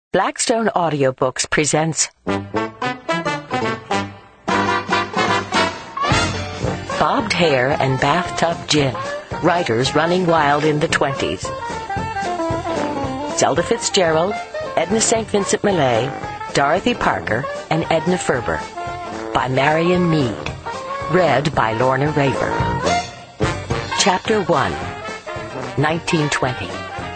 Blackstone Audiobooks presents Bobbed Hair and Bathtub Gin, Writers Running Wild in the 20s. Zelda Fitzgerald, Edna St. Vincent Millay, Dorothy Parker, and Edna Ferber. By Marion Mead. Read by Lorna Raver. Chapter 1, 1920.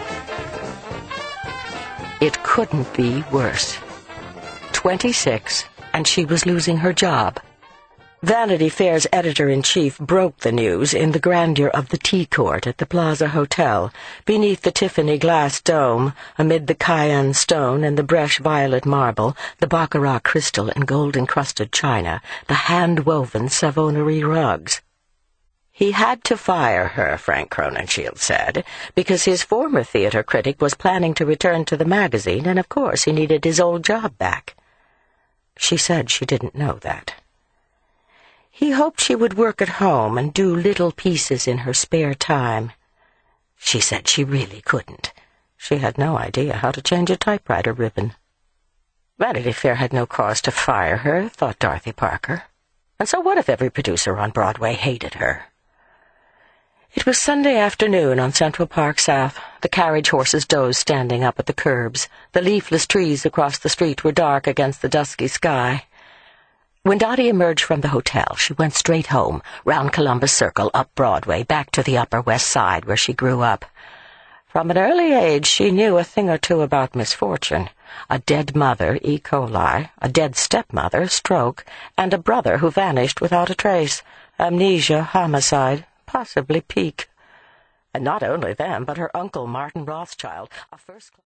It couldn't be worse. 26, and she was losing her job. Vanity Fair's editor-in-chief broke the news in the grandeur of the tea court at the Plaza Hotel, beneath the Tiffany glass dome, amid the cayenne stone and the Breche violet marble, the baccarat crystal and gold-encrusted china, the hand-woven Savonnerie rugs. He had to fire her, Frank Crowninshield said, because his former theater critic was planning to return to the magazine, and of course he needed his old job back. She said she didn't know that. He hoped she would work at home and do little pieces in her spare time. She said she really couldn't. She had no idea how to change a typewriter ribbon. Vanity Fair had no cause to fire her, thought Dorothy Parker. And so what if every producer on Broadway hated her? It was Sunday afternoon on Central Park South. The carriage horses dozed standing up at the curbs. The leafless trees across the street were dark against the dusky sky. When Dottie emerged from the hotel, she went straight home, round Columbus Circle, up Broadway, back to the Upper West Side where she grew up. From an early age, she knew a thing or two about misfortune. A dead mother, E. coli, a dead stepmother, stroke, and a brother who vanished without a trace, amnesia, homicide, possibly pique. And not only them, but her uncle, Martin Rothschild, a first